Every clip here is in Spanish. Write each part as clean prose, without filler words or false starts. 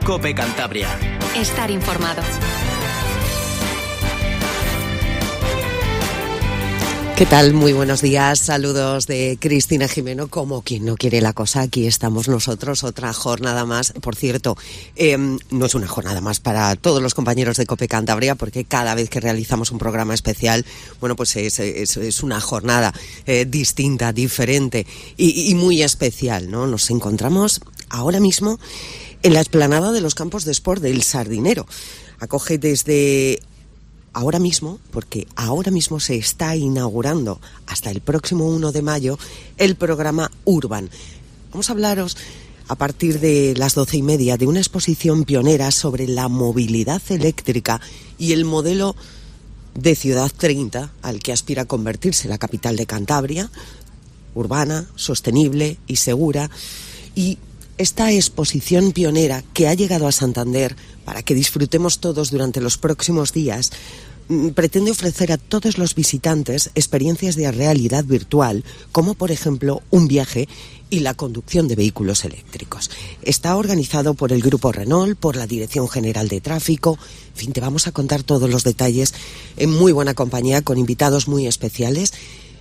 COPE Cantabria. Estar informado. ¿Qué tal? Muy buenos días. Saludos de Cristina Jimeno. Como quien no quiere la cosa, aquí estamos nosotros. Otra jornada más. Por cierto, no es una jornada más para todos los compañeros de COPE Cantabria, porque cada vez que realizamos un programa especial, bueno, pues es una jornada distinta, diferente y muy especial, ¿no? Nos encontramos ahora mismo en la explanada de los campos de sport del Sardinero. Acoge desde ahora mismo, porque ahora mismo se está inaugurando hasta el próximo 1 de mayo el programa Urban. Vamos a hablaros a partir de las 12:30 de una exposición pionera sobre la movilidad eléctrica y el modelo de Ciudad 30 al que aspira a convertirse la capital de Cantabria, urbana, sostenible y segura. Y esta exposición pionera que ha llegado a Santander para que disfrutemos todos durante los próximos días pretende ofrecer a todos los visitantes experiencias de realidad virtual, como por ejemplo un viaje y la conducción de vehículos eléctricos. Está organizado por el Grupo Renault, por la Dirección General de Tráfico. En fin, te vamos a contar todos los detalles en muy buena compañía, con invitados muy especiales.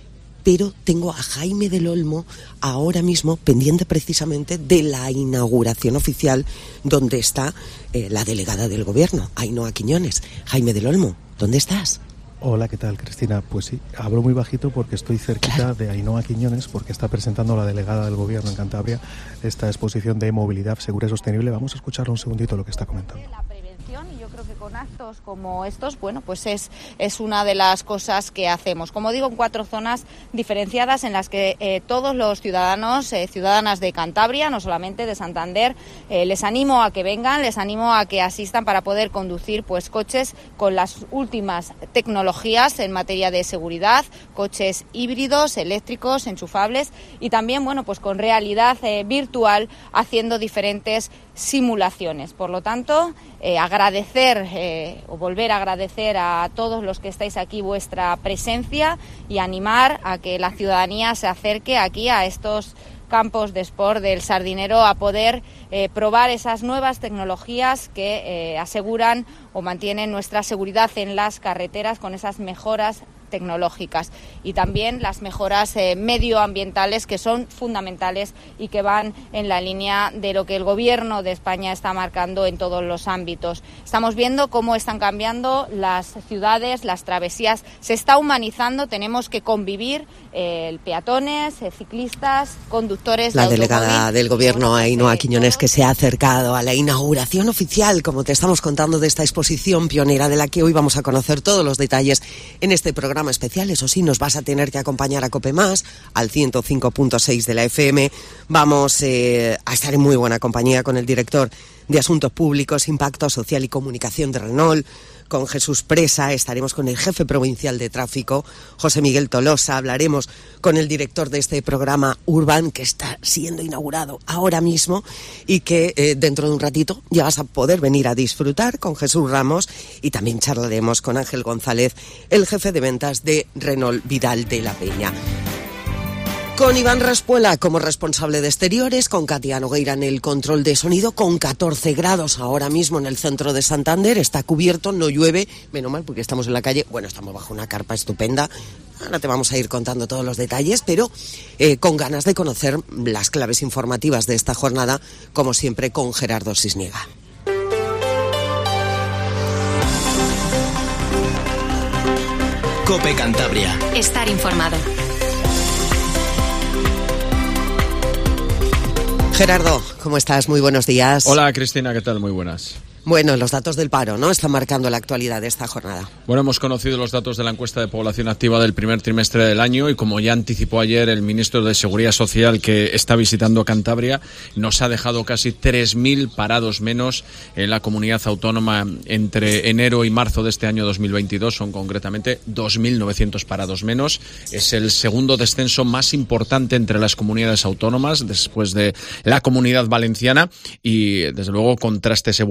Pero tengo a Jaime del Olmo ahora mismo pendiente precisamente de la inauguración oficial, donde está la delegada del Gobierno, Ainhoa Quiñones. Jaime del Olmo, ¿dónde estás? Hola, ¿qué tal, Cristina? Pues sí, hablo muy bajito porque estoy cerquita de Ainhoa Quiñones, porque está presentando la delegada del Gobierno en Cantabria esta exposición de movilidad segura y sostenible. Vamos a escuchar un segundito lo que está comentando. Y yo creo que con actos como estos, bueno, pues es una de las cosas que hacemos. Como digo, en 4 zonas diferenciadas en las que todos los ciudadanos, ciudadanas de Cantabria, no solamente de Santander, les animo a que vengan, les animo a que asistan para poder conducir pues coches con las últimas tecnologías en materia de seguridad, coches híbridos, eléctricos, enchufables y también, bueno, pues con realidad virtual, haciendo diferentes simulaciones. Por lo tanto, agradecer o volver a agradecer a todos los que estáis aquí vuestra presencia y animar a que la ciudadanía se acerque aquí a estos campos de sport del Sardinero a poder probar esas nuevas tecnologías que aseguran o mantienen nuestra seguridad en las carreteras con esas mejoras tecnológicas y también las mejoras medioambientales que son fundamentales y que van en la línea de lo que el Gobierno de España está marcando en todos los ámbitos. Estamos viendo cómo están cambiando las ciudades, las travesías, se está humanizando, tenemos que convivir peatones, ciclistas, conductores de automóvil. La delegada del Gobierno, Ainhoa Quiñones, que se ha acercado a la inauguración oficial, como te estamos contando, de esta exposición pionera de la que hoy vamos a conocer todos los detalles en este programa especial. Eso sí, nos vas a tener que acompañar a COPE Más, al 105.6 de la FM. Vamos a estar en muy buena compañía con el director de Asuntos Públicos, Impacto Social y Comunicación de Renault, con Jesús Presa. Estaremos con el jefe provincial de tráfico, José Miguel Tolosa. Hablaremos con el director de este programa Urban, que está siendo inaugurado ahora mismo y que dentro de un ratito ya vas a poder venir a disfrutar, con Jesús Ramos, y también charlaremos con Ángel González, el jefe de ventas de Renault Vidal de la Peña. Con Iván Raspuela como responsable de exteriores, con Katia Nogueira en el control de sonido, con 14 grados ahora mismo en el centro de Santander. Está cubierto, no llueve, menos mal porque estamos en la calle. Bueno, estamos bajo una carpa estupenda. Ahora te vamos a ir contando todos los detalles, pero con ganas de conocer las claves informativas de esta jornada, como siempre con Gerardo Sisniega. COPE Cantabria. Estar informado. Gerardo, ¿cómo estás? Muy buenos días. Hola, Cristina, ¿qué tal? Muy buenas. Bueno, los datos del paro, ¿no?, están marcando la actualidad de esta jornada. Bueno, hemos conocido los datos de la encuesta de población activa del primer trimestre del año y, como ya anticipó ayer el ministro de Seguridad Social, que está visitando Cantabria, nos ha dejado casi 3.000 parados menos en la comunidad autónoma entre enero y marzo de este año 2022. Son concretamente 2.900 parados menos. Es el segundo descenso más importante entre las comunidades autónomas después de la Comunidad Valenciana y, desde luego, contrasta ese buen dato en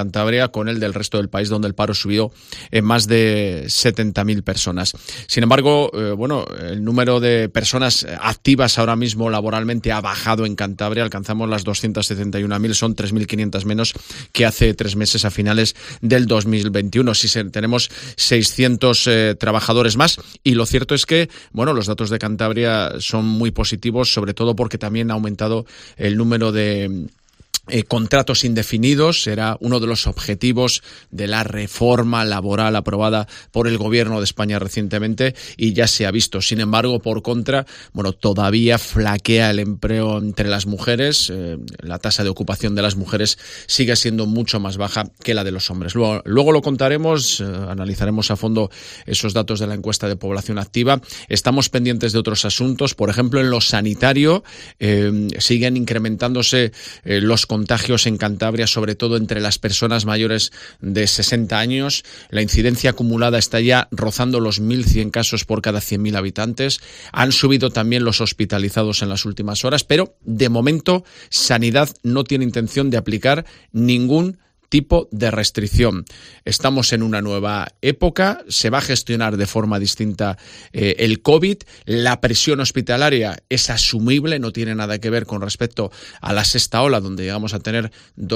Cantabria con el del resto del país, donde el paro subió en más de 70.000 personas. Sin embargo, el número de personas activas ahora mismo laboralmente ha bajado en Cantabria, alcanzamos las 271.000, son 3.500 menos que hace 3 meses a finales del 2021. Tenemos 600 trabajadores más, y lo cierto es que, los datos de Cantabria son muy positivos, sobre todo porque también ha aumentado el número de contratos indefinidos. Era uno de los objetivos de la reforma laboral aprobada por el Gobierno de España recientemente, y ya se ha visto. Sin embargo, por contra, todavía flaquea el empleo entre las mujeres. La tasa de ocupación de las mujeres sigue siendo mucho más baja que la de los hombres. Luego lo contaremos, analizaremos a fondo esos datos de la encuesta de población activa. Estamos pendientes de otros asuntos. Por ejemplo, en lo sanitario siguen incrementándose los contagios en Cantabria, sobre todo entre las personas mayores de 60 años. La incidencia acumulada está ya rozando los 1.100 casos por cada 100.000 habitantes. Han subido también los hospitalizados en las últimas horas, pero de momento Sanidad no tiene intención de aplicar ningún tipo de restricción. Estamos en una nueva época, se va a gestionar de forma distinta el COVID, la presión hospitalaria es asumible, no tiene nada que ver con respecto a la sexta ola, donde llegamos a tener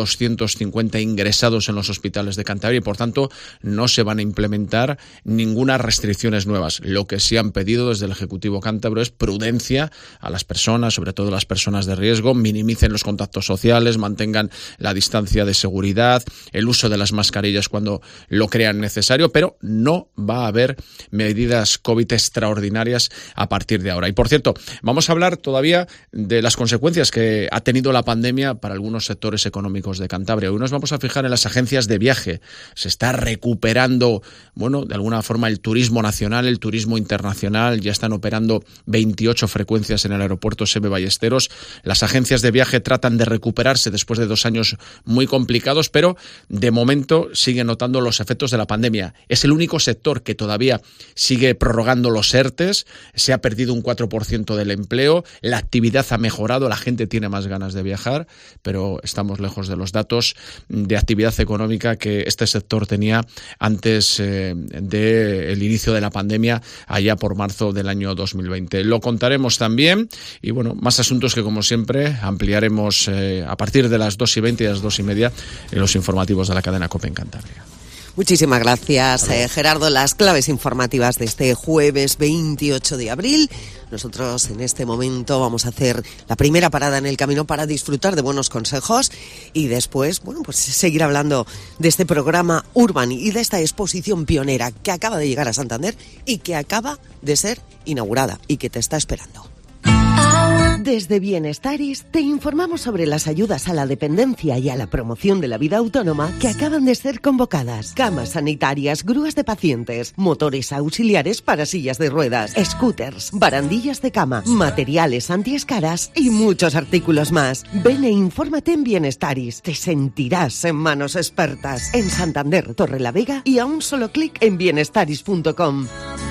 250 ingresados en los hospitales de Cantabria, y por tanto no se van a implementar ninguna restricciones nuevas. Lo que sí han pedido desde el Ejecutivo cántabro es prudencia a las personas, sobre todo las personas de riesgo, minimicen los contactos sociales, mantengan la distancia de seguridad, el uso de las mascarillas cuando lo crean necesario, pero no va a haber medidas COVID extraordinarias a partir de ahora. Y por cierto, vamos a hablar todavía de las consecuencias que ha tenido la pandemia para algunos sectores económicos de Cantabria. Hoy nos vamos a fijar en las agencias de viaje. Se está recuperando, de alguna forma el turismo nacional, el turismo internacional. Ya están operando 28 frecuencias en el aeropuerto Seve Ballesteros. Las agencias de viaje tratan de recuperarse después de 2 años muy complicados, pero de momento siguen notando los efectos de la pandemia. Es el único sector que todavía sigue prorrogando los ERTEs, se ha perdido un 4% del empleo, la actividad ha mejorado, la gente tiene más ganas de viajar, pero estamos lejos de los datos de actividad económica que este sector tenía antes del inicio de la pandemia, allá por marzo del año 2020. Lo contaremos también, y más asuntos que, como siempre, ampliaremos a partir de las 2:20 y las 2:30 en los informativos de la cadena COPE en Cantabria. Muchísimas gracias, Gerardo. Las claves informativas de este jueves 28 de abril. Nosotros en este momento vamos a hacer la primera parada en el camino para disfrutar de buenos consejos y después, seguir hablando de este programa Urban y de esta exposición pionera que acaba de llegar a Santander y que acaba de ser inaugurada y que te está esperando. Desde Bienestaris te informamos sobre las ayudas a la dependencia y a la promoción de la vida autónoma que acaban de ser convocadas. Camas sanitarias, grúas de pacientes, motores auxiliares para sillas de ruedas, scooters, barandillas de cama, materiales antiescaras y muchos artículos más. Ven e infórmate en Bienestaris. Te sentirás en manos expertas. En Santander, Torrelavega y a un solo clic en bienestaris.com.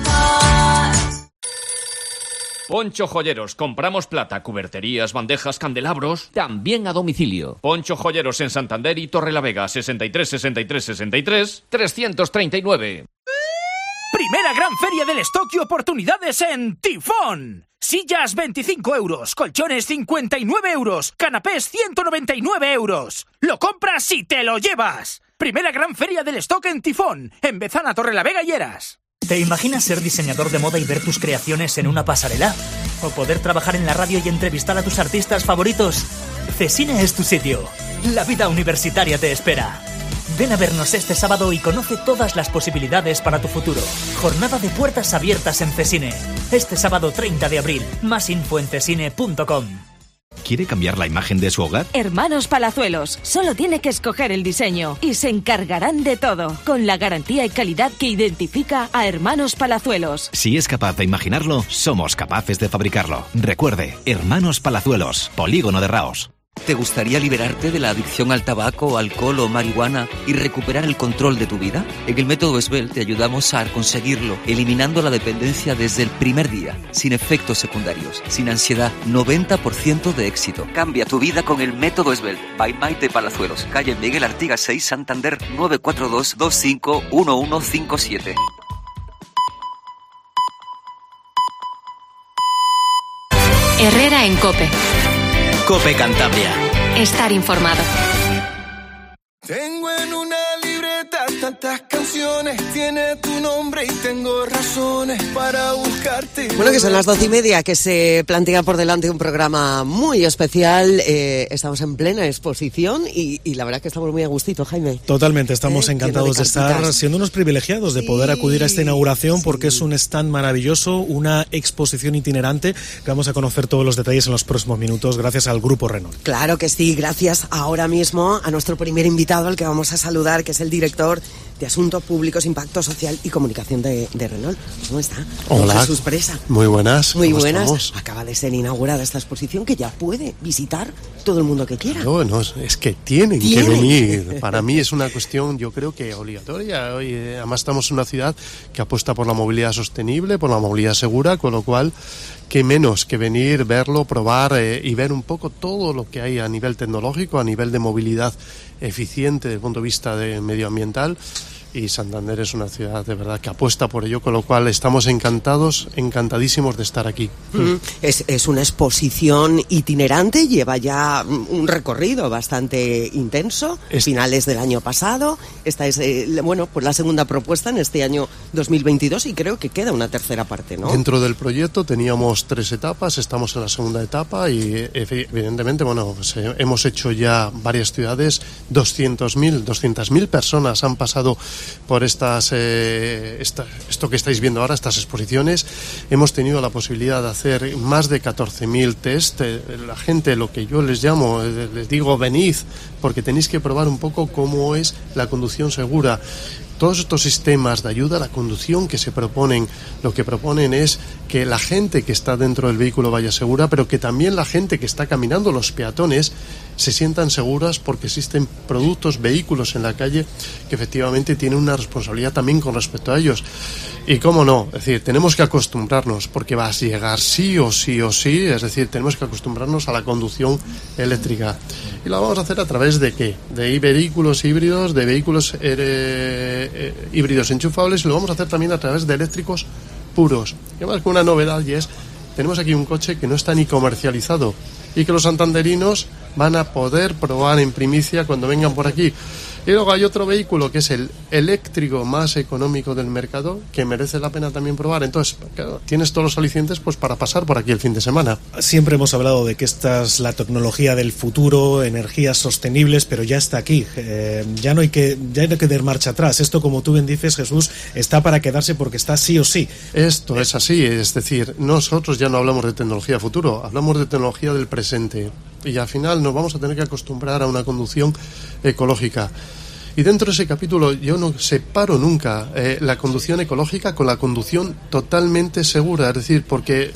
Poncho Joyeros, compramos plata, cuberterías, bandejas, candelabros, también a domicilio. Poncho Joyeros en Santander y Torrelavega, 63 63 63 339. Primera gran feria del stock y oportunidades en Tifón. Sillas 25 euros, colchones 59 euros, canapés 199 euros. Lo compras y te lo llevas. Primera gran feria del stock en Tifón, en Bezana, Torrelavega y Heras. ¿Te imaginas ser diseñador de moda y ver tus creaciones en una pasarela? ¿O poder trabajar en la radio y entrevistar a tus artistas favoritos? Cesine es tu sitio. La vida universitaria te espera. Ven a vernos este sábado y conoce todas las posibilidades para tu futuro. Jornada de puertas abiertas en Cesine. Este sábado 30 de abril. Más info en cesine.com. ¿Quiere cambiar la imagen de su hogar? Hermanos Palazuelos. Solo tiene que escoger el diseño y se encargarán de todo, con la garantía y calidad que identifica a Hermanos Palazuelos. Si es capaz de imaginarlo, somos capaces de fabricarlo. Recuerde, Hermanos Palazuelos, Polígono de Raos. ¿Te gustaría liberarte de la adicción al tabaco, alcohol o marihuana y recuperar el control de tu vida? En el método Esbel te ayudamos a conseguirlo, eliminando la dependencia desde el primer día, sin efectos secundarios, sin ansiedad, 90% de éxito. Cambia tu vida con el método Esbel. By Maite Palazuelos, calle Miguel Artigas 6, Santander, 942-251157. Herrera en COPE. COPE Cantabria. Estar informado. Tengo en una libreta tantas canciones, tiene tu nombre y tengo razones para buscarte. Bueno, que son las 12:30, que se plantea por delante un programa muy especial. Estamos en plena exposición y la verdad que estamos muy a gustito, Jaime. Totalmente, estamos encantados de estar siendo unos privilegiados de poder acudir a esta inauguración, porque es un stand maravilloso, una exposición itinerante que vamos a conocer todos los detalles en los próximos minutos gracias al Grupo Renault. Claro que sí, gracias ahora mismo a nuestro primer invitado, al que vamos a saludar, que es el director de Asuntos Públicos, Impacto Social y Comunicación de Renault. ¿Cómo está? Hola. Jesús Presa. Muy buenas. Muy buenas. Estamos? Acaba de ser inaugurada esta exposición que ya puede visitar todo el mundo que quiera. Bueno, es que tienen que venir. Para mí es una cuestión, yo creo que obligatoria. Hoy, además estamos en una ciudad que apuesta por la movilidad sostenible, por la movilidad segura, con lo cual qué menos que venir, verlo, probar y ver un poco todo lo que hay a nivel tecnológico, a nivel de movilidad eficiente desde el punto de vista medioambiental. Y Santander es una ciudad de verdad que apuesta por ello, con lo cual estamos encantadísimos de estar aquí. Es una exposición itinerante, lleva ya un recorrido bastante intenso, finales del año pasado. Esta es, pues la segunda propuesta en este año 2022 y creo que queda una tercera parte, ¿no? Dentro del proyecto teníamos 3 etapas, estamos en la segunda etapa y evidentemente, pues, hemos hecho ya varias ciudades, 200.000 personas han pasado por esto que estáis viendo ahora, estas exposiciones. Hemos tenido la posibilidad de hacer más de 14.000 test. La gente, lo que yo les llamo, les digo, venid, porque tenéis que probar un poco cómo es la conducción segura. Todos estos sistemas de ayuda a la conducción que se proponen, lo que proponen es que la gente que está dentro del vehículo vaya segura, pero que también la gente que está caminando, los peatones, se sientan seguras, porque existen productos, vehículos en la calle que efectivamente tienen una responsabilidad también con respecto a ellos. Y cómo no, es decir, tenemos que acostumbrarnos, porque va a llegar sí o sí, es decir, tenemos que acostumbrarnos a la conducción eléctrica. Y lo vamos a hacer a través de ¿qué? De vehículos híbridos, de vehículos híbridos enchufables, y lo vamos a hacer también a través de eléctricos puros. Y además con una novedad, y es, tenemos aquí un coche que no está ni comercializado y que los santanderinos van a poder probar en primicia cuando vengan por aquí. Y luego hay otro vehículo que es el eléctrico más económico del mercado, que merece la pena también probar. Entonces, claro, tienes todos los alicientes pues para pasar por aquí el fin de semana. Siempre hemos hablado de que esta es la tecnología del futuro, energías sostenibles, pero ya está aquí. Ya no hay que dar marcha atrás. Esto, como tú bien dices, Jesús, está para quedarse porque está sí o sí. Esto es así, es decir, nosotros ya no hablamos de tecnología futuro, hablamos de tecnología del presente. Y al final nos vamos a tener que acostumbrar a una conducción ecológica. Y dentro de ese capítulo yo no separo nunca la conducción ecológica con la conducción totalmente segura, es decir, porque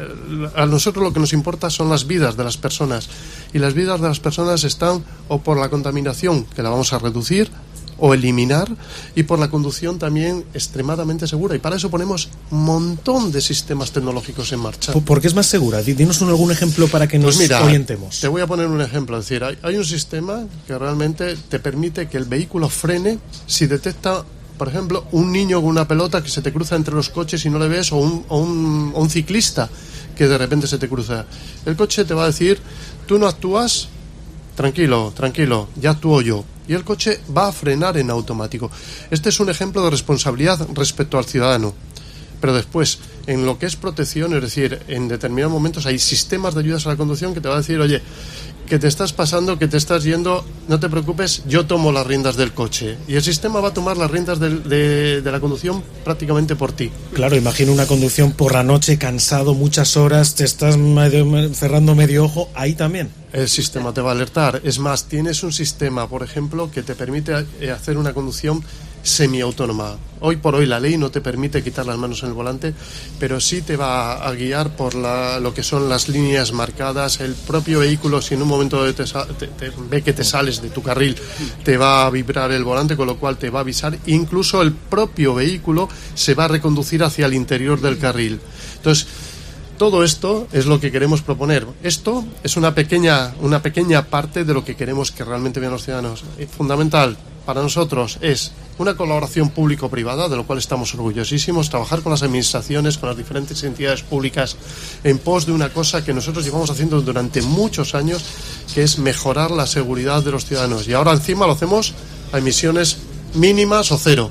a nosotros lo que nos importa son las vidas de las personas, y las vidas de las personas están o por la contaminación, que la vamos a reducir o eliminar, y por la conducción también extremadamente segura, y para eso ponemos un montón de sistemas tecnológicos en marcha. ¿Por qué es más segura? Dinos algún ejemplo para que nos orientemos. Te voy a poner un ejemplo, es decir, hay un sistema que realmente te permite que el vehículo frene si detecta, por ejemplo, un niño con una pelota que se te cruza entre los coches y no le ves, o un ciclista que de repente se te cruza. El coche te va a decir, tú no actúas, tranquilo, ya actúo yo. Y el coche va a frenar en automático. Este es un ejemplo de responsabilidad respecto al ciudadano. Pero después, en lo que es protección, es decir, en determinados momentos hay sistemas de ayudas a la conducción que te va a decir, oye, que te estás pasando, que te estás yendo, no te preocupes, yo tomo las riendas del coche. Y el sistema va a tomar las riendas de la conducción prácticamente por ti. Claro, imagino una conducción por la noche, cansado, muchas horas, te estás cerrando medio ojo, ahí también. El sistema te va a alertar. Es más, tienes un sistema, por ejemplo, que te permite hacer una conducción semiautónoma. Hoy por hoy la ley no te permite quitar las manos en el volante, pero sí te va a guiar por lo que son las líneas marcadas. El propio vehículo, si en un momento ve que te sales de tu carril, te va a vibrar el volante, con lo cual te va a avisar. Incluso el propio vehículo se va a reconducir hacia el interior del carril. Entonces, todo esto es lo que queremos proponer. Esto es una pequeña parte de lo que queremos que realmente vean los ciudadanos. Fundamental para nosotros es una colaboración público-privada, de lo cual estamos orgullosísimos, trabajar con las administraciones, con las diferentes entidades públicas, en pos de una cosa que nosotros llevamos haciendo durante muchos años, que es mejorar la seguridad de los ciudadanos. Y ahora encima lo hacemos a emisiones mínimas o cero.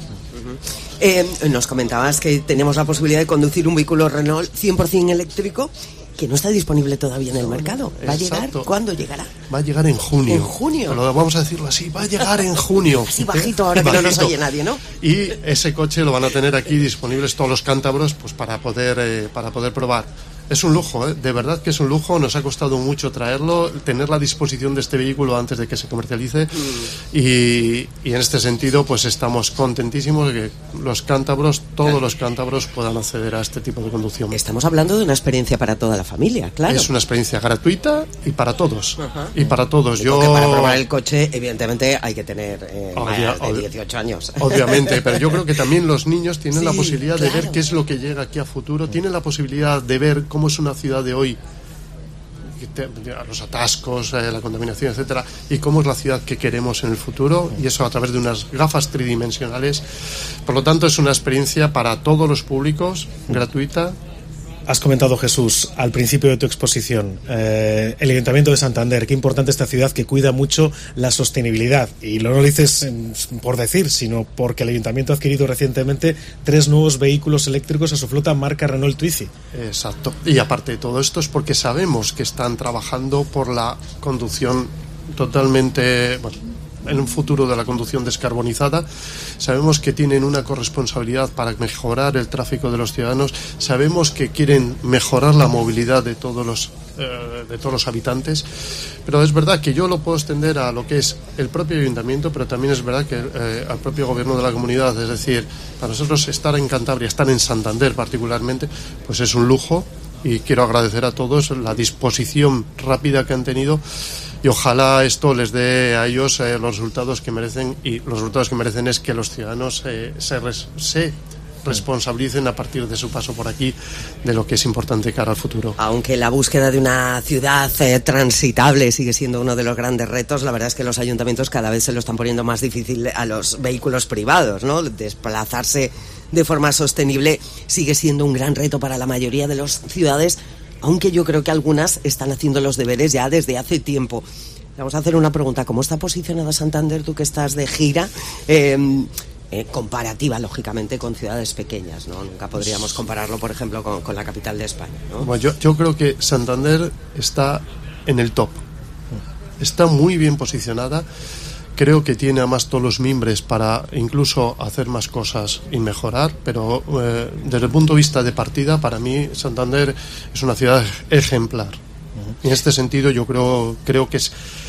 Nos comentabas que tenemos la posibilidad de conducir un vehículo Renault 100% eléctrico, que no está disponible todavía en el mercado. ¿Va a llegar? ¿Cuándo llegará? Va a llegar en junio. ¿En junio? Vamos a decirlo así, va a llegar en junio. Así bajito, ahora que no nos oye nadie, ¿no? Y ese coche lo van a tener aquí disponibles todos los cántabros, pues para poder probar. Es un lujo, de verdad que es un lujo. Nos ha costado mucho traerlo, tener la disposición de este vehículo antes de que se comercialice. Y en este sentido, pues estamos contentísimos de que todos los cántabros puedan acceder a este tipo de conducción. Estamos hablando de una experiencia para toda la familia, claro. Es una experiencia gratuita y para todos. Y para todos. Porque para probar el coche, evidentemente, hay que tener más de 18 años. Obviamente, pero yo creo que también los niños tienen la posibilidad de ver qué es lo que llega aquí a futuro, tienen la posibilidad de ver cómo es una ciudad de hoy, los atascos, la contaminación, etcétera, y cómo es la ciudad que queremos en el futuro, y eso a través de unas gafas tridimensionales. Por lo tanto, es una experiencia para todos los públicos, gratuita. Has comentado, Jesús, al principio de tu exposición, el Ayuntamiento de Santander, qué importante esta ciudad que cuida mucho la sostenibilidad. Y no lo dices por decir, sino porque el Ayuntamiento ha adquirido recientemente 3 nuevos vehículos eléctricos a su flota marca Renault Twizy. Exacto. Y aparte de todo esto es porque sabemos que están trabajando por la conducción totalmente... en un futuro de la conducción descarbonizada. Sabemos que tienen una corresponsabilidad para mejorar el tráfico de los ciudadanos. Sabemos que quieren mejorar la movilidad de todos los habitantes. Pero es verdad que yo lo puedo extender a lo que es el propio ayuntamiento, pero también es verdad que al propio gobierno de la comunidad. Es decir, para nosotros estar en Cantabria, estar en Santander particularmente, pues es un lujo, y quiero agradecer a todos la disposición rápida que han tenido. Y ojalá esto les dé a ellos los resultados que merecen, y los resultados que merecen es que los ciudadanos se responsabilicen a partir de su paso por aquí de lo que es importante cara al futuro. Aunque la búsqueda de una ciudad transitable sigue siendo uno de los grandes retos, la verdad es que los ayuntamientos cada vez se lo están poniendo más difícil a los vehículos privados, ¿no? Desplazarse de forma sostenible sigue siendo un gran reto para la mayoría de las ciudades, aunque yo creo que algunas están haciendo los deberes ya desde hace tiempo. Vamos a hacer una pregunta. ¿Cómo está posicionada Santander, tú que estás de gira, comparativa, lógicamente, con ciudades pequeñas, ¿no? Nunca podríamos compararlo, por ejemplo, con la capital de España, ¿no? Bueno, yo creo que Santander está en el top. Está muy bien posicionada. Creo que tiene además todos los mimbres para incluso hacer más cosas y mejorar, pero desde el punto de vista de partida, para mí Santander es una ciudad ejemplar. En este sentido yo creo que es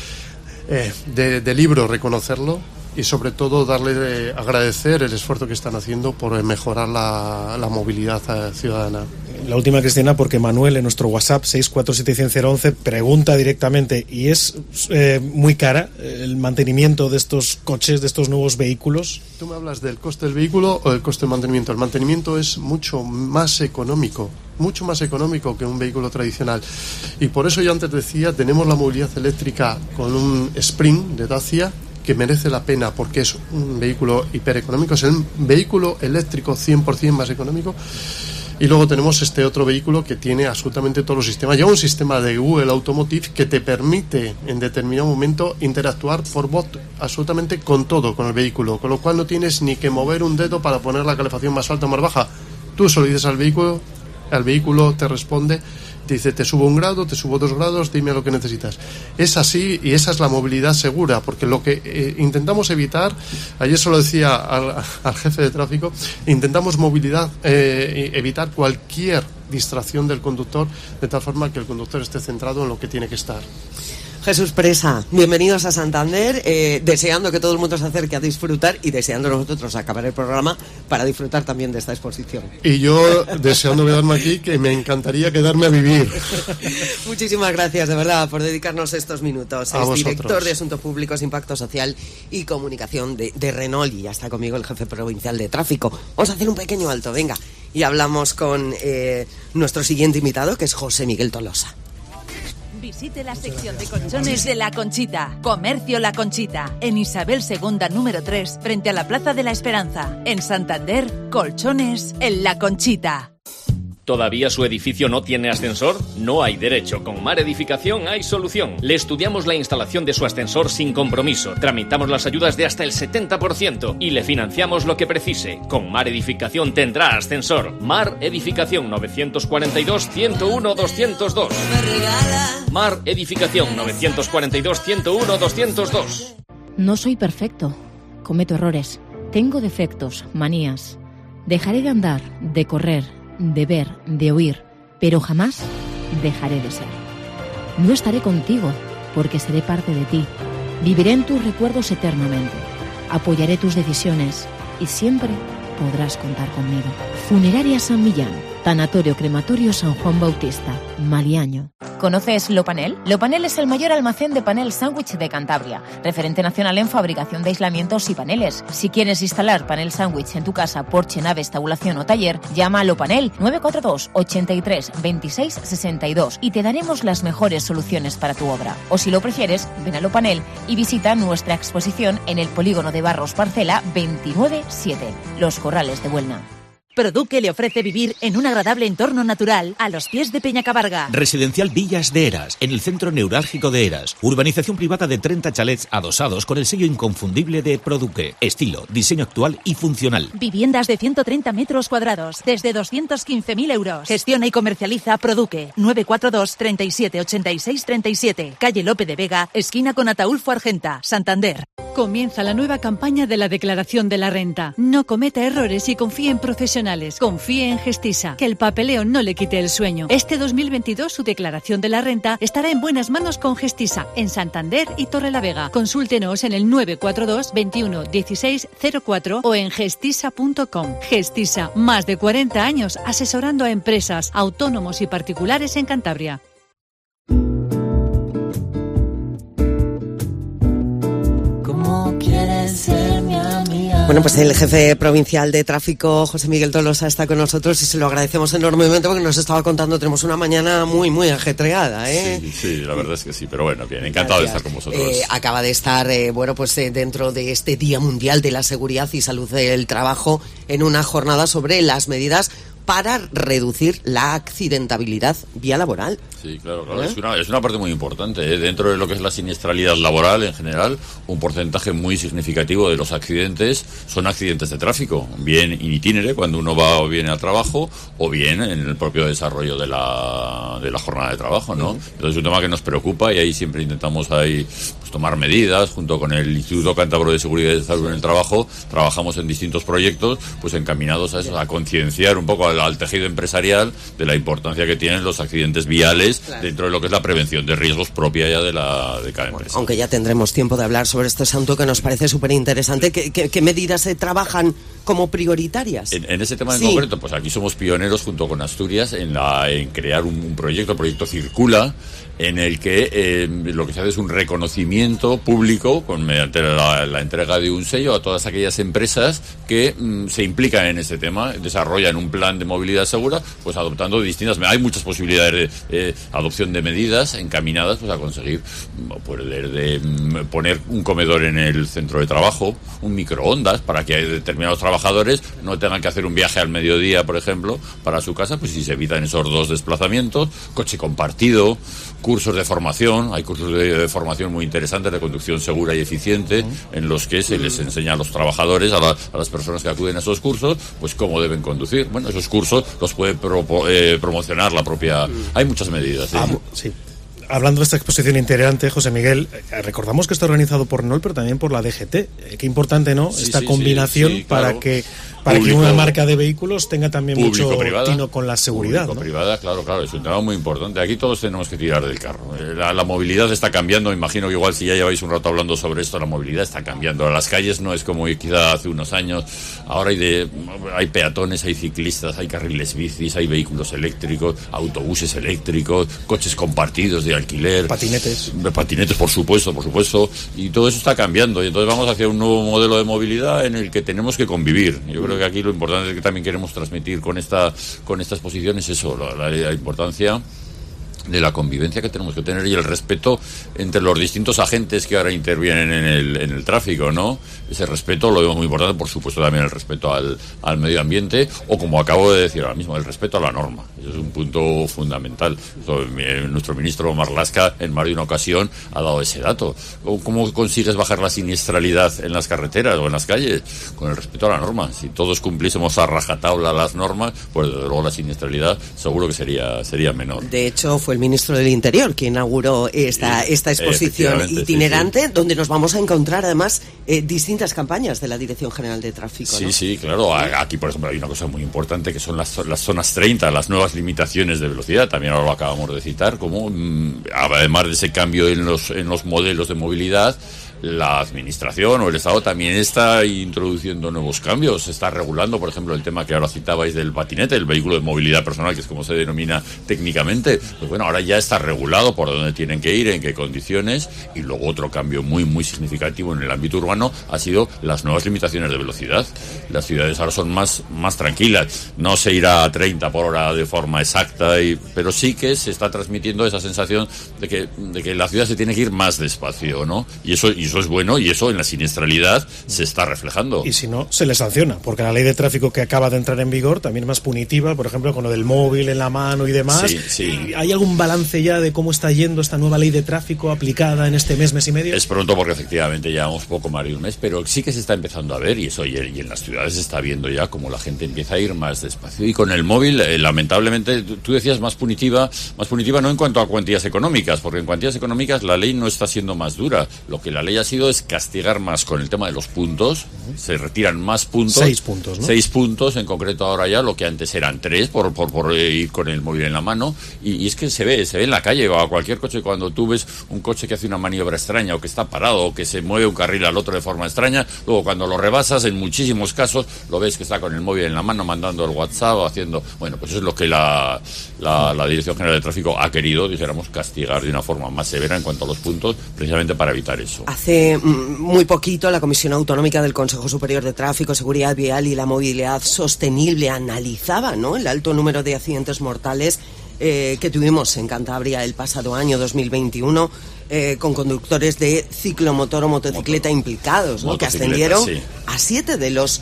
de libro reconocerlo, y sobre todo agradecer el esfuerzo que están haciendo por mejorar la movilidad ciudadana. La última, Cristina, porque Manuel en nuestro WhatsApp 6471011 pregunta directamente, ¿y es muy cara el mantenimiento de estos coches, de estos nuevos vehículos? ¿Tú me hablas del coste del vehículo o del coste del mantenimiento? El mantenimiento es mucho más económico que un vehículo tradicional, y por eso yo antes decía, tenemos la movilidad eléctrica con un Spring de Dacia que merece la pena porque es un vehículo hipereconómico, es el vehículo eléctrico 100% más económico. Y luego tenemos este otro vehículo que tiene absolutamente todos los sistemas. Lleva un sistema de Google Automotive que te permite en determinado momento interactuar por voz absolutamente con todo, con el vehículo, con lo cual no tienes ni que mover un dedo para poner la calefacción más alta o más baja. Tú solo dices al vehículo te responde, te dice, te subo 1 grado, te subo 2 grados, dime lo que necesitas. Es así, y esa es la movilidad segura, porque lo que intentamos evitar, ayer se lo decía al jefe de tráfico, intentamos evitar cualquier distracción del conductor, de tal forma que el conductor esté centrado en lo que tiene que estar. Jesús Presa, bienvenidos a Santander, deseando que todo el mundo se acerque a disfrutar y deseando nosotros acabar el programa para disfrutar también de esta exposición. Y yo deseando quedarme aquí, que me encantaría quedarme a vivir. Muchísimas gracias, de verdad, por dedicarnos estos minutos. Es director de Asuntos Públicos, Impacto Social y Comunicación de Renault, y ya está conmigo el jefe provincial de tráfico. Vamos a hacer un pequeño alto, venga, y hablamos con nuestro siguiente invitado, que es José Miguel Tolosa. Visite la sección de colchones de La Conchita. Comercio La Conchita. En Isabel II, número 3, frente a la Plaza de la Esperanza. En Santander, colchones en La Conchita. ¿Todavía su edificio no tiene ascensor? No hay derecho. Con Mar Edificación hay solución. Le estudiamos la instalación de su ascensor sin compromiso. Tramitamos las ayudas de hasta el 70% y le financiamos lo que precise. Con Mar Edificación tendrá ascensor. Mar Edificación 942-101-202. Mar Edificación 942-101-202. No soy perfecto. Cometo errores. Tengo defectos, manías. Dejaré de andar, de correr, de ver, de oír, pero jamás dejaré de ser. No estaré contigo, porque seré parte de ti. Viviré en tus recuerdos eternamente. Apoyaré tus decisiones y siempre podrás contar conmigo. Funeraria San Millán, Tanatorio Crematorio San Juan Bautista, Maliaño. ¿Conoces Lopanel? Lopanel es el mayor almacén de panel sándwich de Cantabria, referente nacional en fabricación de aislamientos y paneles. Si quieres instalar panel sándwich en tu casa, porche, naves, tabulación o taller, llama a Lopanel 942 83 26 62 y te daremos las mejores soluciones para tu obra. O si lo prefieres, ven a Lopanel y visita nuestra exposición en el polígono de Barros Parcela 297, Los Corrales de Buelna. Produque le ofrece vivir en un agradable entorno natural a los pies de Peñacabarga. Residencial Villas de Eras, en el centro neurálgico de Eras. Urbanización privada de 30 chalets adosados con el sello inconfundible de Produque. Estilo, diseño actual y funcional. Viviendas de 130 metros cuadrados, desde 215.000 euros. Gestiona y comercializa Produque. 942 37 86 37. Calle Lope de Vega, esquina con Ataúlfo Argenta, Santander. Comienza la nueva campaña de la declaración de la renta. No cometa errores y confíe en profesionales. Confíe en Gestisa, que el papeleo no le quite el sueño. Este 2022 su declaración de la renta estará en buenas manos con Gestisa, en Santander y Torrelavega. Consúltenos en el 942 21 16 04 o en gestisa.com. Gestisa, más de 40 años asesorando a empresas, autónomos y particulares en Cantabria. Bueno, pues el jefe provincial de tráfico, José Miguel Tolosa, está con nosotros y se lo agradecemos enormemente porque nos estaba contando, tenemos una mañana muy, muy ajetreada, ¿eh? Sí, la verdad es que sí, pero bueno, bien, encantado de estar con vosotros. Acaba de estar, dentro de este Día Mundial de la Seguridad y Salud del Trabajo en una jornada sobre las medidas para reducir la accidentabilidad vía laboral. Sí, claro. Es una parte muy importante. Dentro de lo que es la siniestralidad laboral en general, un porcentaje muy significativo de los accidentes son accidentes de tráfico, bien in itinere, cuando uno va o viene al trabajo, o bien en el propio desarrollo de la jornada de trabajo, ¿no? Entonces es un tema que nos preocupa y ahí siempre intentamos tomar medidas. Junto con el Instituto Cántabro de Seguridad y Salud en el Trabajo, trabajamos en distintos proyectos encaminados a eso, a concienciar un poco al tejido empresarial de la importancia que tienen los accidentes viales dentro de lo que es la prevención de riesgos propia ya de cada empresa. Aunque ya tendremos tiempo de hablar sobre este asunto que nos parece súper interesante. ¿Qué medidas se trabajan como prioritarias? En ese tema en concreto, pues aquí somos pioneros junto con Asturias en crear un proyecto, el proyecto Circula, en el que lo que se hace es un reconocimiento público mediante la entrega de un sello a todas aquellas empresas que se implican en este tema, desarrollan un plan de movilidad segura, pues adoptando distintas. Hay muchas posibilidades de adopción de medidas encaminadas a conseguir de poner un comedor en el centro de trabajo, un microondas para que determinados trabajadores no tengan que hacer un viaje al mediodía, por ejemplo, para su casa, pues si se evitan esos 2 desplazamientos, coche compartido, cursos de formación. Hay cursos de formación muy interesantes de conducción segura y eficiente, en los que se les enseña a los trabajadores, a las personas que acuden a esos cursos, pues cómo deben conducir. Bueno, esos cursos los puede promocionar la propia. Hay muchas medidas. Sí. Hablando de esta exposición itinerante, José Miguel, recordamos que está organizado por Renault, pero también por la DGT. Qué importante, ¿no? Esta combinación para que Para que una marca de vehículos tenga también mucho tino con la seguridad, ¿no? Privada, claro, es un tema muy importante. Aquí todos tenemos que tirar del carro. La movilidad está cambiando, imagino que igual si ya lleváis un rato hablando sobre esto, la movilidad está cambiando. Las calles no es como quizá hace unos años. Ahora hay peatones, hay ciclistas, hay carriles bicis, hay vehículos eléctricos, autobuses eléctricos, coches compartidos de alquiler. Patinetes, por supuesto. Y todo eso está cambiando. Y entonces vamos hacia un nuevo modelo de movilidad en el que tenemos que convivir. Yo creo que aquí lo importante es que también queremos transmitir con estas posiciones eso, la importancia de la convivencia que tenemos que tener y el respeto entre los distintos agentes que ahora intervienen en el tráfico, ¿no? Ese respeto lo vemos muy importante, por supuesto también el respeto al medio ambiente, o como acabo de decir ahora mismo, el respeto a la norma. Eso es un punto fundamental. Nuestro ministro Marlaska en más de una ocasión ha dado ese dato. ¿Cómo consigues bajar la siniestralidad en las carreteras o en las calles? Con el respeto a la norma. Si todos cumpliésemos a rajatabla las normas, pues desde luego la siniestralidad seguro que sería menor. De hecho, fue el ministro del Interior quien inauguró esta exposición itinerante, donde nos vamos a encontrar además distintas campañas de la Dirección General de Tráfico, ¿no? Sí, claro. Aquí, por ejemplo, hay una cosa muy importante que son las zonas 30, las nuevas limitaciones de velocidad. También ahora lo acabamos de citar, como además de ese cambio en los modelos de movilidad, la administración o el Estado también está introduciendo nuevos cambios. Se está regulando, por ejemplo, el tema que ahora citabais del patinete, el vehículo de movilidad personal, que es como se denomina técnicamente. Pues bueno, ahora ya está regulado por dónde tienen que ir, en qué condiciones. Y luego otro cambio muy, muy significativo en el ámbito urbano ha sido las nuevas limitaciones de velocidad. Las ciudades ahora son más tranquilas. No se irá a 30 por hora de forma exacta, pero sí que se está transmitiendo esa sensación de que la ciudad se tiene que ir más despacio, ¿no? Y eso es bueno, y eso en la siniestralidad se está reflejando. Y si no, se le sanciona, porque la ley de tráfico que acaba de entrar en vigor también es más punitiva, por ejemplo, con lo del móvil en la mano y demás. Sí. ¿Hay algún balance ya de cómo está yendo esta nueva ley de tráfico aplicada en este mes y medio? Es pronto porque efectivamente llevamos poco más de un mes, pero sí que se está empezando a ver, y en las ciudades se está viendo ya como la gente empieza a ir más despacio. Y con el móvil, lamentablemente, tú decías más punitiva no en cuanto a cuantías económicas, porque en cuantías económicas la ley no está siendo más dura. Lo que la ley ha sido es castigar más con el tema de los puntos. Se retiran más puntos. 6 puntos, ¿no? 6 puntos en concreto ahora ya, lo que antes eran 3 por ir con el móvil en la mano. Y es que se ve en la calle, o a cualquier coche, cuando tú ves un coche que hace una maniobra extraña, o que está parado, o que se mueve un carril al otro de forma extraña, luego cuando lo rebasas, en muchísimos casos lo ves que está con el móvil en la mano, mandando el WhatsApp, haciendo... Bueno, pues eso es lo que la Dirección General de Tráfico ha querido, dijéramos, castigar de una forma más severa en cuanto a los puntos, precisamente para evitar eso. Hace muy poquito la Comisión Autonómica del Consejo Superior de Tráfico, Seguridad Vial y la Movilidad Sostenible analizaba, ¿no?, el alto número de accidentes mortales que tuvimos en Cantabria el pasado año 2021, con conductores de ciclomotor o motocicleta implicados, ¿no?, que ascendieron a 7 de los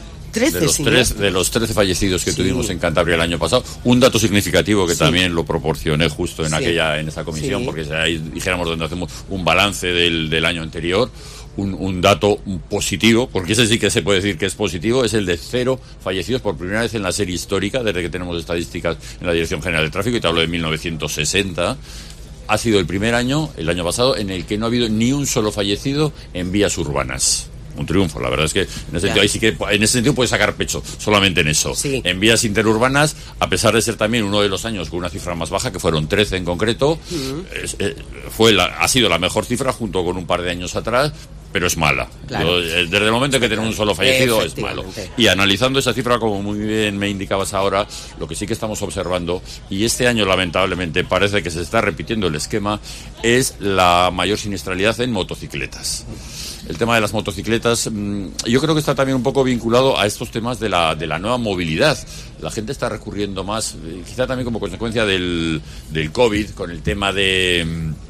13 de los 13 fallecidos que tuvimos en Cantabria el año pasado. Un dato significativo que también lo proporcioné justo en esa comisión, porque ahí dijéramos donde hacemos un balance del año anterior. Un dato positivo, porque ese sí que se puede decir que es positivo, es el de 0 fallecidos por primera vez en la serie histórica, desde que tenemos estadísticas en la Dirección General de Tráfico, y te hablo de 1960. Ha sido el primer año, el año pasado, en el que no ha habido ni un solo fallecido en vías urbanas. Un triunfo, la verdad es que en ese sentido, ahí sí que en ese sentido puedes sacar pecho, solamente en eso. En vías interurbanas, a pesar de ser también uno de los años con una cifra más baja, que fueron 13 en concreto, ha sido la mejor cifra junto con un par de años atrás, pero es mala. Claro. Desde el momento en que tenemos un solo fallecido es malo. Y analizando esa cifra, como muy bien me indicabas ahora, lo que sí que estamos observando, y este año lamentablemente parece que se está repitiendo el esquema, es la mayor siniestralidad en motocicletas. El tema de las motocicletas, yo creo que está también un poco vinculado a estos temas de la nueva movilidad. La gente está recurriendo más, quizá también como consecuencia del COVID, con el tema de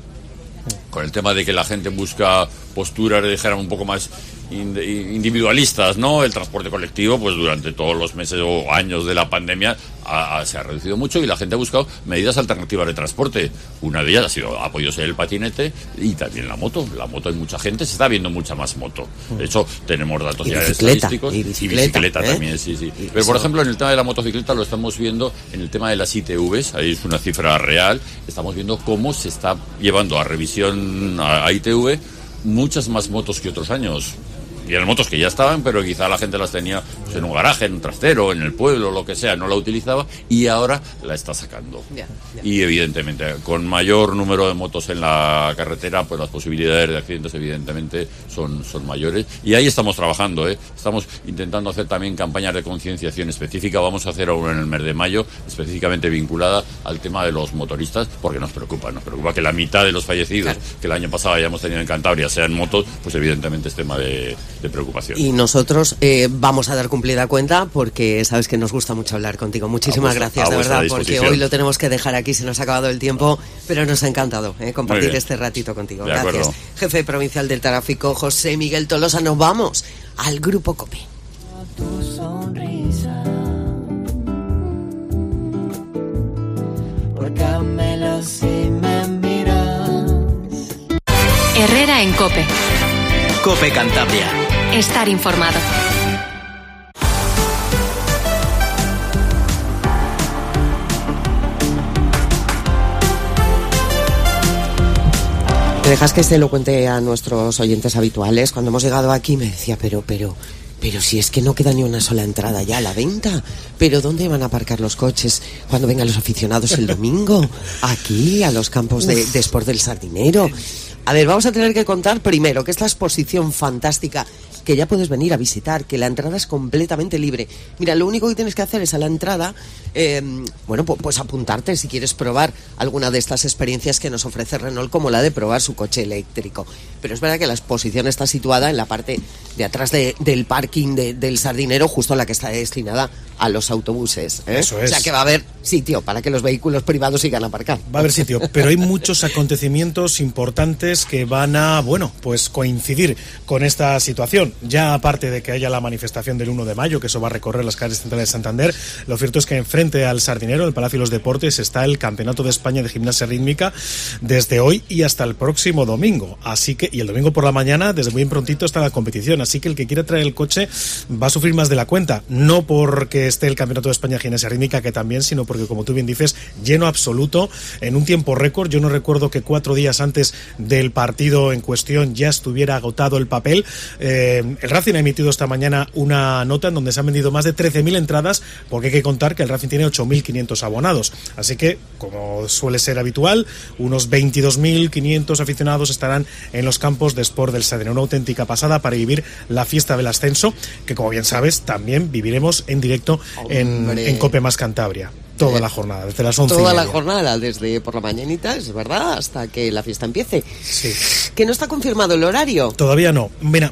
que la gente busca posturas, dijéramos, un poco más individualistas, ¿no? El transporte colectivo, pues durante todos los meses o años de la pandemia se ha reducido mucho, y la gente ha buscado medidas alternativas de transporte. Una de ellas ha podido ser el patinete y también la moto. La moto, hay mucha gente, se está viendo mucha más moto. De hecho, tenemos datos ya estadísticos. Y bicicleta también, sí. Pero, por ejemplo, en el tema de la motocicleta lo estamos viendo en el tema de las ITVs, ahí es una cifra real. Estamos viendo cómo se está llevando a revisión a ITV muchas más motos que otros años. Y eran motos que ya estaban, pero quizá la gente las tenía pues, en un garaje, en un trastero, en el pueblo, lo que sea, no la utilizaba y ahora la está sacando. Y evidentemente, con mayor número de motos en la carretera, pues las posibilidades de accidentes evidentemente son mayores. Y ahí estamos trabajando, Estamos intentando hacer también campañas de concienciación específica. Vamos a hacer ahora en el mes de mayo, específicamente vinculada al tema de los motoristas, porque nos preocupa que la mitad de los fallecidos que el año pasado hayamos tenido en Cantabria sean motos, pues evidentemente es tema de preocupación. Y nosotros vamos a dar cumplida cuenta porque sabes que nos gusta mucho hablar contigo. Muchísimas gracias, de verdad, porque hoy lo tenemos que dejar aquí, se nos ha acabado el tiempo, pero nos ha encantado compartir este ratito contigo. Gracias. Jefe provincial del tráfico, José Miguel Tolosa. Nos vamos al Grupo COPE. Tu sonrisa, porque si me miras. Herrera en COPE. COPE Cantabria. Estar informado. ¿Me dejas que se lo cuente a nuestros oyentes habituales? Cuando hemos llegado aquí me decía, pero si es que no queda ni una sola entrada ya a la venta. ¿Pero dónde van a aparcar los coches cuando vengan los aficionados el domingo? Aquí, a los campos de Sport del Sardinero. A ver, vamos a tener que contar primero que esta exposición fantástica que ya puedes venir a visitar, que la entrada es completamente libre. Mira, lo único que tienes que hacer es a la entrada, pues apuntarte si quieres probar alguna de estas experiencias que nos ofrece Renault, como la de probar su coche eléctrico. Pero es verdad que la exposición está situada en la parte de atrás del parking del Sardinero, justo la que está destinada a los autobuses. Eso es. O sea que va a haber sitio para que los vehículos privados sigan aparcando. Va a haber sitio, pero hay muchos acontecimientos importantes que van a, pues coincidir con esta situación. Ya aparte de que haya la manifestación del 1 de mayo, que eso va a recorrer las calles centrales de Santander, lo cierto es que enfrente al Sardinero, el Palacio de los Deportes, está el Campeonato de España de Gimnasia Rítmica desde hoy y hasta el próximo domingo. Así que, y el domingo por la mañana, desde muy prontito, está la competición. Así que el que quiera traer el coche va a sufrir más de la cuenta. No porque esté el Campeonato de España de Gimnasia Rítmica, que también, sino porque, como tú bien dices, lleno absoluto, en un tiempo récord. Yo no recuerdo que 4 días antes del partido en cuestión ya estuviera agotado el papel. El Racing ha emitido esta mañana una nota en donde se han vendido más de 13.000 entradas, porque hay que contar que el Racing tiene 8.500 abonados. Así que, como suele ser habitual, unos 22.500 aficionados estarán en los campos de Sport del Sardinero. Una auténtica pasada para vivir la fiesta del ascenso, que, como bien sabes, también viviremos en directo en COPE más Cantabria. Toda la jornada, desde las 11:30. Toda la jornada, desde por la mañanita, es verdad, hasta que la fiesta empiece. Sí. ¿Que no está confirmado el horario? Todavía no. Mira,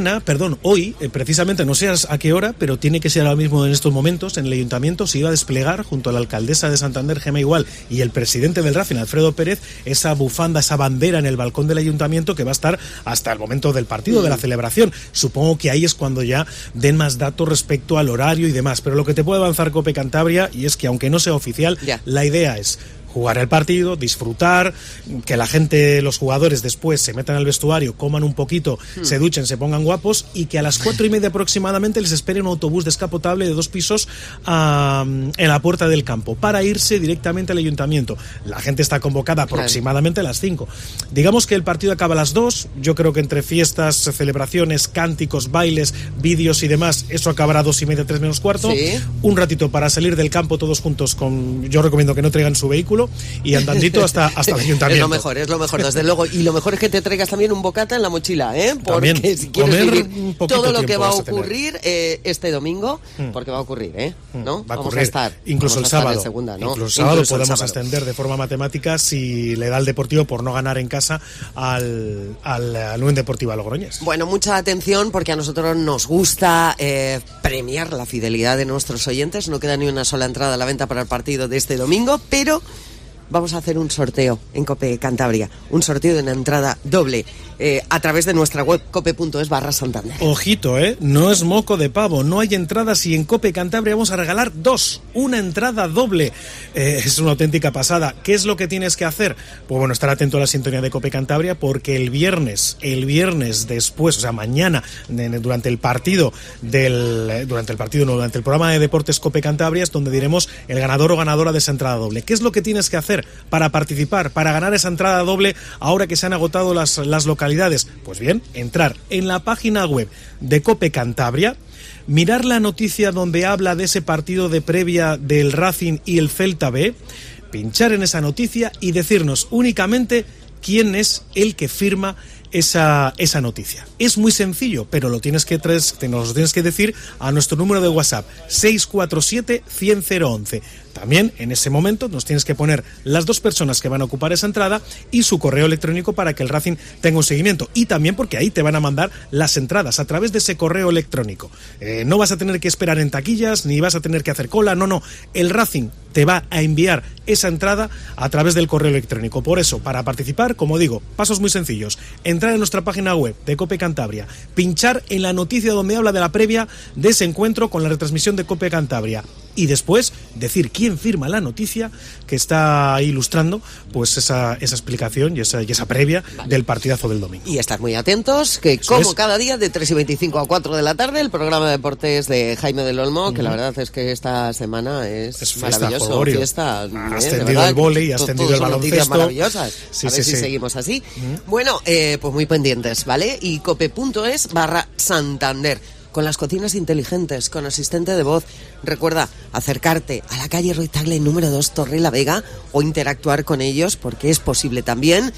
hoy, precisamente, no sé a qué hora, pero tiene que ser ahora mismo en estos momentos, en el Ayuntamiento se iba a desplegar, junto a la alcaldesa de Santander, Gemma Igual, y el presidente del Racing, Alfredo Pérez, esa bufanda, esa bandera en el balcón del Ayuntamiento que va a estar hasta el momento del partido, de la celebración. Supongo que ahí es cuando ya den más datos respecto al horario y demás. Pero lo que te puede avanzar COPE Cantabria, y es que aunque no sea oficial, la idea es jugar el partido, disfrutar, que la gente, los jugadores después se metan al vestuario, coman un poquito, se duchen, se pongan guapos, y que a las 4:30 aproximadamente les espere un autobús descapotable de 2 pisos en la puerta del campo para irse directamente al Ayuntamiento. La gente está convocada aproximadamente a las 5. Digamos que el partido acaba a las 2. Yo creo que entre fiestas, celebraciones, cánticos, bailes, vídeos y demás, eso acabará a 2:30, 3 menos cuarto. ¿Sí? Un ratito para salir del campo todos juntos. Yo recomiendo que no traigan su vehículo y andandito hasta el Ayuntamiento. Es lo mejor, desde luego. Y lo mejor es que te traigas también un bocata en la mochila, porque también, si quieres vivir todo lo que va a ocurrir este domingo, porque va a ocurrir, ¿no? Va a ocurrir. Vamos a estar incluso el sábado. Segunda, ¿no? Incluso el sábado podemos ascender de forma matemática si le da el Deportivo por no ganar en casa al Unión Deportiva Logroñés. Bueno, mucha atención, porque a nosotros nos gusta premiar la fidelidad de nuestros oyentes. No queda ni una sola entrada a la venta para el partido de este domingo, pero vamos a hacer un sorteo en COPE Cantabria, un sorteo de una entrada doble a través de nuestra web cope.es/Santander. Ojito, no es moco de pavo, no hay entradas, y en COPE Cantabria vamos a regalar 2, una entrada doble. Es una auténtica pasada. ¿Qué es lo que tienes que hacer? Pues bueno, estar atento a la sintonía de COPE Cantabria, porque el viernes después, o sea, mañana, durante el programa de deportes COPE Cantabria, es donde diremos el ganador o ganadora de esa entrada doble. ¿Qué es lo que tienes que hacer? hacer para participar, para ganar esa entrada doble ahora que se han agotado las localidades? Pues bien, entrar en la página web de COPE Cantabria, mirar la noticia donde habla de ese partido de previa del Racing y el Celta B, pinchar en esa noticia y decirnos únicamente quién es el que firma esa noticia. Es muy sencillo, pero nos lo tienes que decir a nuestro número de WhatsApp 647-100-011. También en ese momento nos tienes que poner las dos personas que van a ocupar esa entrada y su correo electrónico para que el Racing tenga un seguimiento. Y también porque ahí te van a mandar las entradas a través de ese correo electrónico. No vas a tener que esperar en taquillas, ni vas a tener que hacer cola, no. El Racing te va a enviar esa entrada a través del correo electrónico. Por eso, para participar, como digo, pasos muy sencillos. Entrar en nuestra página web de COPE Cantabria, pinchar en la noticia donde habla de la previa de ese encuentro con la retransmisión de COPE Cantabria y después decir quién firma la noticia que está ilustrando pues esa explicación y esa previa del partidazo del domingo. Y estar muy atentos, que cada día de 3:25 a 4 de la tarde, el programa de deportes de Jaime del Olmo, que la verdad es que esta semana es maravilloso, fiesta. Ha ascendido el vóley, ha ascendido el baloncesto. Maravillosas. A ver si seguimos así. Bueno, pues muy pendientes, ¿vale? Y cope.es/Santander. Con las cocinas inteligentes, con asistente de voz. Recuerda acercarte a la calle Ruiz Tagle número 2, Torrelavega, o interactuar con ellos, porque es posible también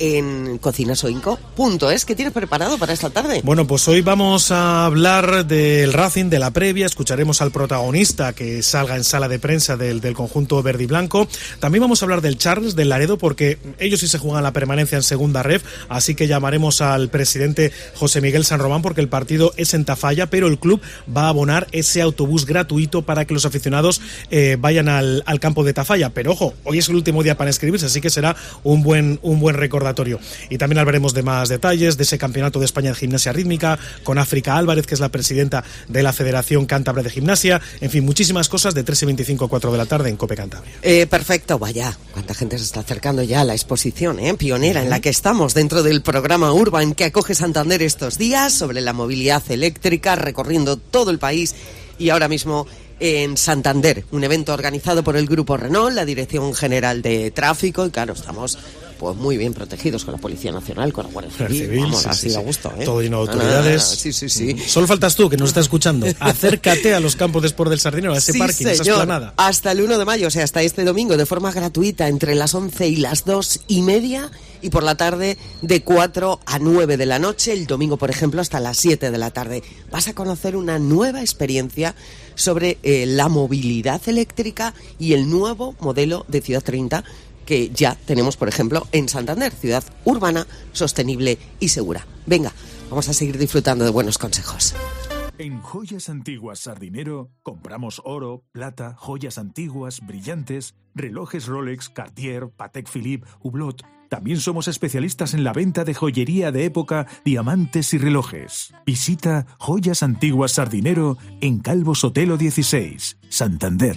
en cocinasoinco.es. ¿Qué tienes preparado para esta tarde? Bueno, pues hoy vamos a hablar del Racing, de la previa. Escucharemos al protagonista que salga en sala de prensa del conjunto verde y blanco. También vamos a hablar del Charles, del Laredo, porque ellos sí se juegan la permanencia en segunda ref, así que llamaremos al presidente José Miguel San Román, porque el partido es en Tafalla, pero el club va a abonar ese autobús gratuito para que los aficionados vayan al campo de Tafalla. Pero ojo, hoy es el último día para inscribirse, así que será un buen recordatorio. Y también hablaremos de más detalles de ese campeonato de España de gimnasia rítmica con África Álvarez, que es la presidenta de la Federación Cántabra de Gimnasia. En fin, muchísimas cosas de 3:25 a 4 de la tarde en COPE Cantabria. Perfecto, vaya, cuánta gente se está acercando ya a la exposición pionera en la que estamos dentro del programa Urban que acoge Santander estos días sobre la movilidad eléctrica, recorriendo todo el país y ahora mismo en Santander, un evento organizado por el Grupo Renault, la Dirección General de Tráfico, y claro, estamos pues muy bien protegidos con la Policía Nacional, con la Guardia Civil, vamos, así da gusto, todo lleno de autoridades. Sí. Solo faltas tú, que nos estás escuchando. Acércate a los campos de Sport del Sardinero, a ese parking, esa esplanada. Hasta el 1 de mayo, o sea, hasta este domingo, de forma gratuita, entre las 11 y las 2:30, y por la tarde de 4 a 9 de la noche, el domingo, por ejemplo, hasta las 7 de la tarde. Vas a conocer una nueva experiencia sobre la movilidad eléctrica y el nuevo modelo de Ciudad 30 que ya tenemos, por ejemplo, en Santander, ciudad urbana, sostenible y segura. Venga, vamos a seguir disfrutando de buenos consejos. En Joyas Antiguas Sardinero compramos oro, plata, joyas antiguas, brillantes, relojes Rolex, Cartier, Patek Philippe, Hublot. También somos especialistas en la venta de joyería de época, diamantes y relojes. Visita Joyas Antiguas Sardinero en Calvo Sotelo 16, Santander.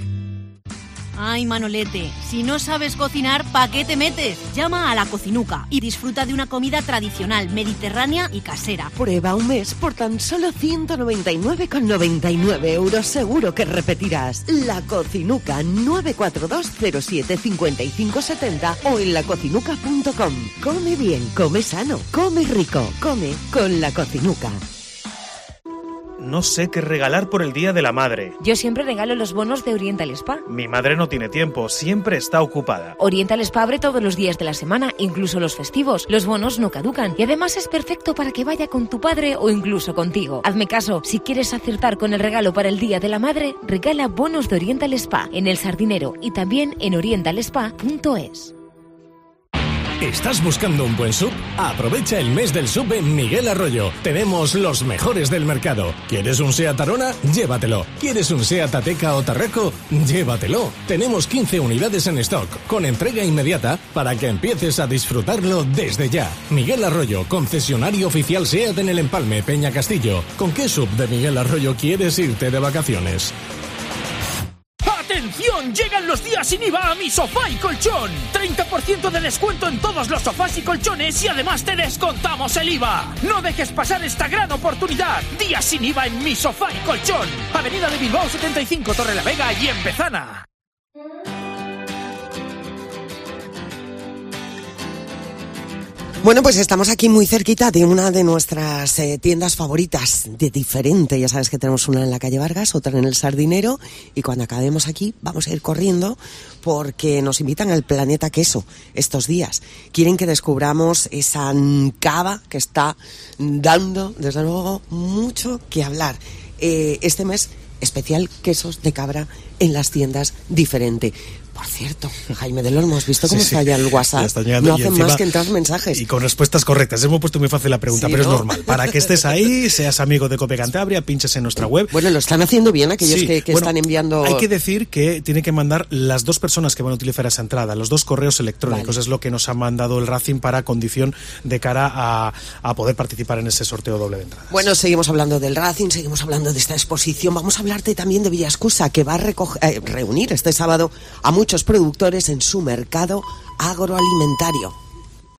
Ay, Manolete, si no sabes cocinar, ¿pa' qué te metes? Llama a La Cocinuca y disfruta de una comida tradicional, mediterránea y casera. Prueba un mes por tan solo 199,99 euros. Seguro que repetirás. La Cocinuca, 942 07 55 70 o en lacocinuca.com. Come bien, come sano, come rico, come con La Cocinuca. No sé qué regalar por el Día de la Madre. Yo siempre regalo los bonos de Oriental Spa. Mi madre no tiene tiempo, siempre está ocupada. Oriental Spa abre todos los días de la semana, incluso los festivos. Los bonos no caducan y además es perfecto para que vaya con tu padre o incluso contigo. Hazme caso, si quieres acertar con el regalo para el Día de la Madre, regala bonos de Oriental Spa en El Sardinero y también en orientalspa.es. ¿Estás buscando un buen sub? Aprovecha el mes del sub en Miguel Arroyo. Tenemos los mejores del mercado. ¿Quieres un Seat Arona? Llévatelo. ¿Quieres un Seat Ateca o Tarraco? Llévatelo. Tenemos 15 unidades en stock, con entrega inmediata, para que empieces a disfrutarlo desde ya. Miguel Arroyo, concesionario oficial Seat en El Empalme, Peña Castillo. ¿Con qué sub de Miguel Arroyo quieres irte de vacaciones? ¡Atención! Llegan los días sin IVA a Mi Sofá y Colchón. 30% de descuento en todos los sofás y colchones y además te descontamos el IVA. No dejes pasar esta gran oportunidad. Días sin IVA en Mi Sofá y Colchón. Avenida de Bilbao 75, Torrelavega y en Bezana. Bueno, pues estamos aquí muy cerquita de una de nuestras tiendas favoritas, de diferente. Ya sabes que tenemos una en la calle Vargas, otra en el Sardinero, y cuando acabemos aquí vamos a ir corriendo porque nos invitan al Planeta Queso estos días. Quieren que descubramos esa cava que está dando, desde luego, mucho que hablar. Este mes, especial quesos de cabra en las tiendas diferente. Por cierto, Jaime del Olmo, ¿has visto cómo está ya el WhatsApp? No hacen más que entrar mensajes. Y con respuestas correctas. Hemos puesto muy fácil la pregunta, ¿sí, pero no? Es normal. Para que estés ahí, seas amigo de Cope Cantabria, pinches en nuestra web. Bueno, lo están haciendo bien aquellos que están enviando... Hay que decir que tienen que mandar las 2 personas que van a utilizar esa entrada, los 2 correos electrónicos. Vale. Es lo que nos ha mandado el Racing para condición de cara a poder participar en ese sorteo doble de entradas. Bueno, seguimos hablando del Racing, seguimos hablando de esta exposición. Vamos a hablarte también de Villascusa, que va a reunir este sábado a muchos productores en su mercado agroalimentario.